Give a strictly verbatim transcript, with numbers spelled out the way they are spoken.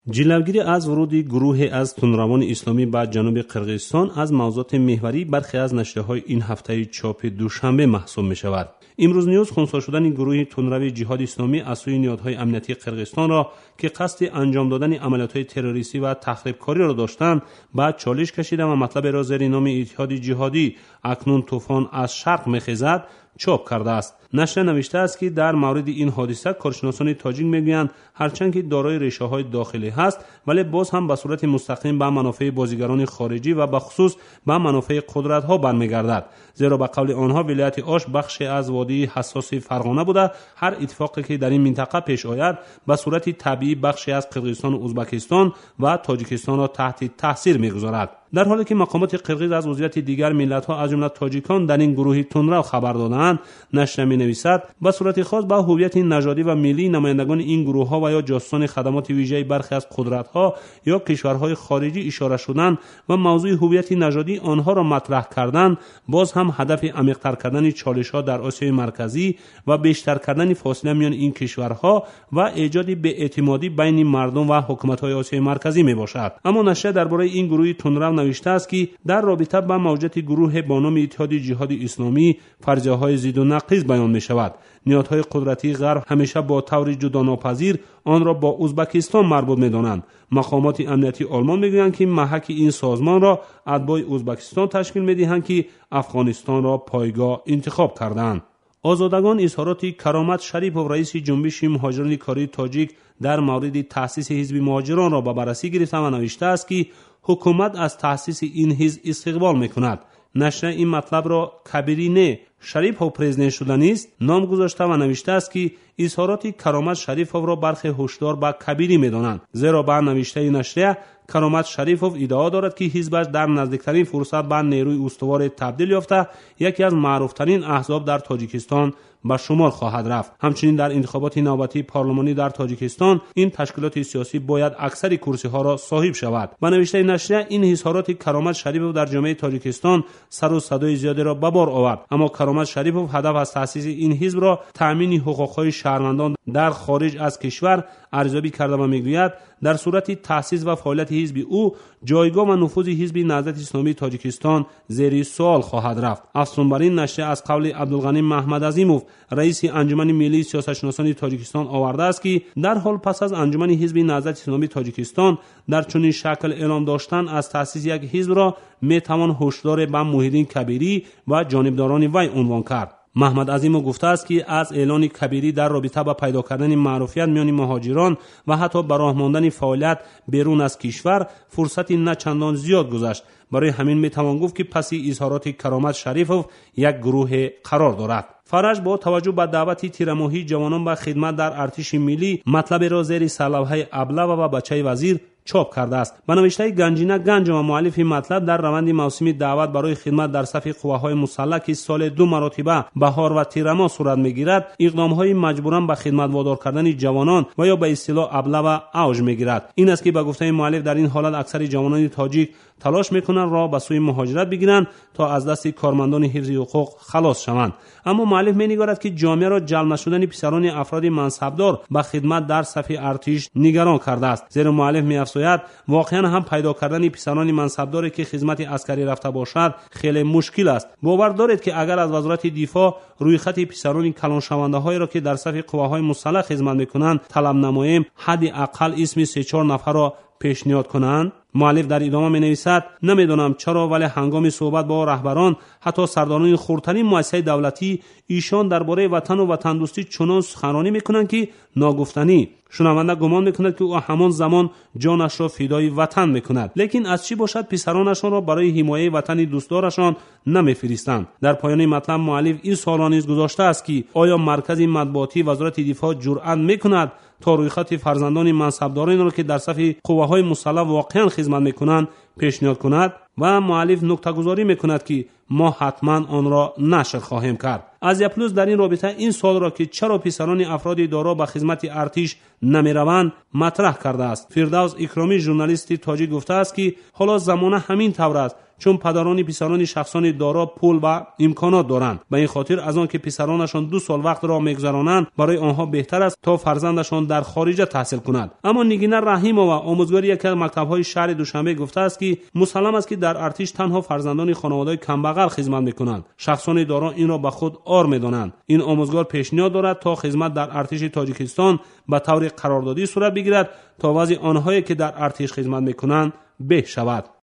جلوگیری از ورود گروهی از تندروان اسلامی به جنوب قرقیزستان از موضوعات محوری برخی از نشریه‌های این هفته چاپ دوشنبه محسوب می‌شود. امروز نیوز خنثی شدن گروه تندرو جهاد اسلامی از سوی نهادهای امنیتی قرقیزستان را که قصد انجام دادن عملیات‌های تروریستی و تخریبکاری را داشتند بعد چالش کشیده و مطلب را زیر نام اتحاد جهادی اکنون طوفان از شرق می‌خیزد چاپ کرده است. نشر نوشته است که در مورد این حادثه کارشناسان تاجیک میگویند هرچند که دارای ریشه‌های داخلی است ولی باز هم به صورت مستقیم به منافع بازیگران خارجی و به خصوص به منافع قدرت‌ها برمیگردد، زیرا به قول آنها ولایت آش بخشی از وادی حساس فرغانه بوده. هر اتفاقی که در این منطقه پیش آید به صورت طبیعی بخشی از قرقیزستان و ازبکستان و تاجیکستان را تحت تاثیر میگذارد. در حالی که مقامات قرقیز از عضویت دیگر ملت‌ها از جمله تاجیکان در این گروه تندرو خبر دادند، نشر می‌نویسد به صورت خاص به هویت نژادی و ملی نمایندگان این گروه‌ها و یا جاسوسان خدمات ویژه برخی از قدرت‌ها یا کشورهای خارجی اشاره شدند و موضوع هویت نژادی آنها را مطرح کردند، باز هم هدف عمیق‌تر کردن چالش‌ها در آسیای مرکزی و بیشتر کردن فاصله میان این کشورها و ایجاد بی‌اعتمادی بین مردم و حکومت‌های آسیای مرکزی میباشد. اما نشر درباره این گروه تندرو نوشته است که در رابطه با موجودیت گروه با نام اتحاد جهاد اسلامی فرضیه‌های ضد و نقیض بیان می‌شود. نهادهای قدرتی غرب همیشه با طور جداناپذیر آن را با ازبکستان مربوط می‌دانند. مقامات امنیتی آلمان می‌گویند که محک این سازمان را اتباع ازبکستان تشکیل می‌دهند که افغانستان را پایگاه انتخاب کردند. آزادگان اظهارات کرامت شریپوف رئیس جنبش مهاجران کاری تاجیک در مورد تأسیس حزب مهاجران را به بررسی گرفته و نوشته است که حکومت از تأسیس این حزب استقبال می‌کند. نشر این مطلب را کبیرینه شریپوف پرزیدنت شدن است نام گذاشته و نوشته است که اظهارات کرامت شریپوف را برخی هشدار به کبیری می‌دانند، زیرا به نوشته نشریه کرامت شریپوف ادعا دارد که حزبش در نزدیکترین فرصت به نیروی استوار تبدیل یافته یکی از معروفترین احزاب در تاجیکستان به شمار خواهد رفت. همچنین در انتخابات نوبتی پارلمانی در تاجیکستان این تشکیلات سیاسی باید اکثر کرسی ها را صاحب شود. به نوشته نشریه این اظهارات کرامت شریپوف در جامعه تاجیکستان سر و صدای زیادی را به بار آورد، اما کرامت شریپوف هدف از تأسیس این حزب را تأمین حقوق‌های شهروندان در خارج از کشور ارزیابی کرده و میگوید در صورت تأسیس و فعالیت حزب او جایگاه و نفوذ حزب نهضت اسلامی تاجیکستان زیر سوال خواهد رفت. افزون بر این نشریه از قول عبدالغنی محمد عظیموف رئیس انجمن ملی سیاستشناسان تاجیکستان آورده است که در حال پس از انجمن حزب نهضت اسلامی تاجیکستان در چنین شکل اعلام داشتن از تأسیس یک حزب را میتوان هشدار به موحدین کبیری و جانبداران وی عنوان کرد. محمد عظیمو گفته است که از اعلان کبیری در رابطه با پیدا کردن معروفیت میان مهاجران و حتی به راه ماندن فعالیت بیرون از کشور فرصتی نه چندان زیاد گذشت. برای همین میتوان گفت که پس اظهارات کرامت شریپوف یک گروه قرار دارد. فرج با توجه به دعوت تیرماهی جوانان به خدمت در ارتش ملی مطلب را زیر سلبه ابله و بچه وزیر چاپ کرده است. به نوشته گنجینه گنج و مؤلف مطلب در روند موسم دعوت برای خدمت در صف قواهای مسلح که سال دو مراتبه بهار و تیر ماه صورت میگیرد، اقدام‌های مجبوراً به خدمت وادار کردن جوانان و یا به اصطلاح ابله و اوج میگیرد. این است که به گفته مؤلف در این حالت اکثر جوانان تاجیک تلاش میکنند راه به سوی مهاجرت بگیرند تا از دست کارمندان حفظ حقوق خلاص شوند. اما مؤلف می‌نگارد که جامعه را جلب نشدن پسران افراد منصبدار به خدمت در صف ارتش نگران کرده است، زیرا مؤلف می‌افزاید واقعا هم پیدا کردن پسران منصبداری که خدمت عسکری رفته باشد خیلی مشکل است. باور دارید که اگر از وزارت دفاع روی خط پسران کلان شونده هایی را که در صف قواهای مسلح خدمت میکنند طلب نماییم، حداقل اسم سه چهار نفر را پیشنهاد کنند. مؤلف در ادامه می نویسد نمیدونم چرا ولی هنگام صحبت با رهبران حتی سرداران خردترین مؤسسه دولتی ایشان درباره وطن و وطن دوستی چنان سخنرانی میکنند که ناگفتنی. شنونده گمان میکند که او همان زمان جانش را فدای وطن میکند، لیکن از چی باشد پسرانشان را برای حمایت وطن دوستدارشان نمیفرستند. در پایان مطلب مؤلف این سوال را نیز گذاشته است که آیا مرکز مطبوعاتی وزارت دفاع جرأت میکند تا روی خط فرزندان منصبداران را که در صف قواهای مسلح واقعا خدمت میکنند پیشنهاد کند؟ و مؤلف نکته گذاری میکند که ما حتما آن را نشر خواهیم کرد. آزیا پلوس در این رابطه این سوال را که چرا پسران افراد دارا به خدمت ارتش نمیروند مطرح کرده است. فردوس اکرامی ژورنالیست تاجیک گفته است که حالا زمانه همین طور است، چون پدران پسران شخصان دارا پول و امکانات دارند. به این خاطر از آن که پسرانشان دو سال وقت را میگذرانند برای آنها بهتر است تا فرزندشان در خارج تحصیل کند. اما نگینه رحیمова آموزگار یکی از مکتب‌های شهر دوشنبه گفته است که مسلم است که در ارتش تنها فرزندان خانواده‌های کمبغل خدمت می‌کنند. شخصان دارا این را به خود عار می‌دانند. این آموزگار پیشنهاد دارد تا خدمت در ارتش تاجیکستان به طور قراردادی صورت بگیرد تا وضع آنهایی که در ارتش خدمت می‌کنند به شود.